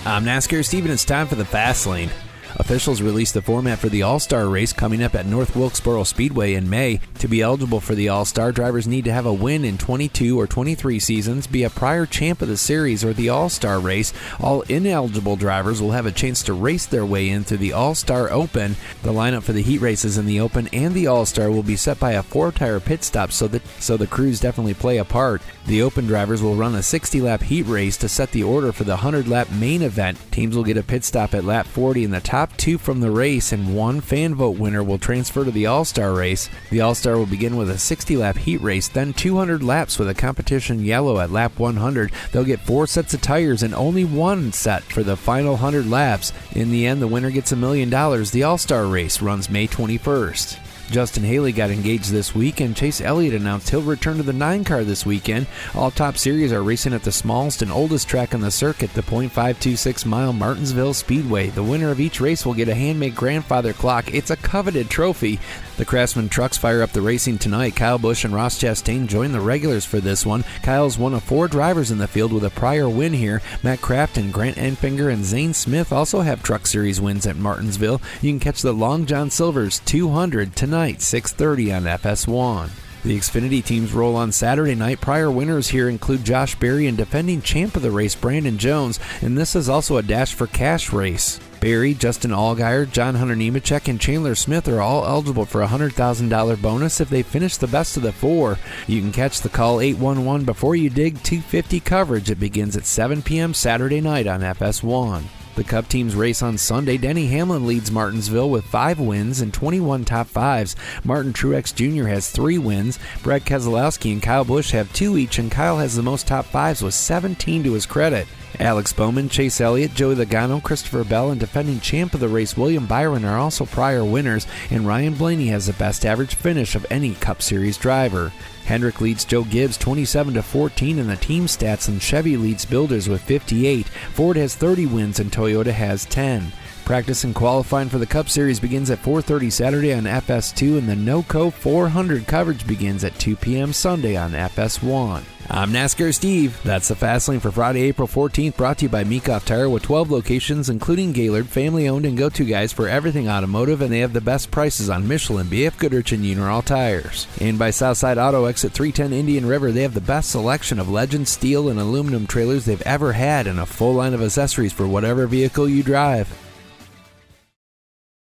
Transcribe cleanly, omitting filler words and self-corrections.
I'm NASCAR Steve, and it's time for the Fast Lane. Officials released the format for the All-Star race coming up at North Wilkesboro Speedway in May. To be eligible for the All-Star, drivers need to have a win in 22 or 23 seasons, be a prior champ of the series or the All-Star race. All ineligible drivers will have a chance to race their way into the All-Star Open. The lineup for the heat races in the Open and the All-Star will be set by a 4-tire pit stop, so the crews definitely play a part. The Open drivers will run a 60-lap heat race to set the order for the 100-lap main event. Teams will get a pit stop at lap 40 in the top two from the race, and one fan vote winner will transfer to the All-Star race. The All-Star will begin with a 60-lap heat race, then 200 laps with a competition yellow at lap 100. They'll get 4 sets of tires and only one set for the final 100 laps. In the end, the winner gets $1 million. The All-Star race runs May 21st. Justin Haley got engaged this week, and Chase Elliott announced he'll return to the 9 car this weekend. All top series are racing at the smallest and oldest track on the circuit, the .526-mile Martinsville Speedway. The winner of each race will get a handmade grandfather clock. It's a coveted trophy. The Craftsman trucks fire up the racing tonight. Kyle Busch and Ross Chastain join the regulars for this one. Kyle's one of 4 drivers in the field with a prior win here. Matt Crafton, Grant Enfinger, and Zane Smith also have Truck Series wins at Martinsville. You can catch the Long John Silver's 200 tonight, 6:30 on FS1. The Xfinity teams roll on Saturday night. Prior winners here include Josh Berry and defending champ of the race, Brandon Jones, and this is also a Dash for Cash race. Berry, Justin Allgaier, John Hunter Nemechek, and Chandler Smith are all eligible for a $100,000 bonus if they finish the best of the 4. You can catch the Call 811 Before You Dig 250 coverage. It begins at 7 p.m. Saturday night on FS1. The Cup teams race on Sunday. Denny Hamlin leads Martinsville with 5 wins and 21 top 5s. Martin Truex Jr. has 3 wins. Brad Keselowski and Kyle Busch have 2 each, and Kyle has the most top 5s with 17 to his credit. Alex Bowman, Chase Elliott, Joey Logano, Christopher Bell, and defending champ of the race, William Byron, are also prior winners, and Ryan Blaney has the best average finish of any Cup Series driver. Hendrick leads Joe Gibbs 27-14 in the team stats, and Chevy leads Builders with 58. Ford has 30 wins and Toyota has 10. Practice and qualifying for the Cup Series begins at 4:30 Saturday on FS2, and the NOCO 400 coverage begins at 2 p.m. Sunday on FS1. I'm NASCAR Steve. That's the Fast Lane for Friday, April 14th, brought to you by Meekoff Tire with 12 locations, including Gaylord, family-owned and go-to guys for everything automotive, and they have the best prices on Michelin, BF Goodrich, and Uniroyal tires. And by Southside Auto, exit 310 Indian River, they have the best selection of Legend steel and aluminum trailers they've ever had, and a full line of accessories for whatever vehicle you drive.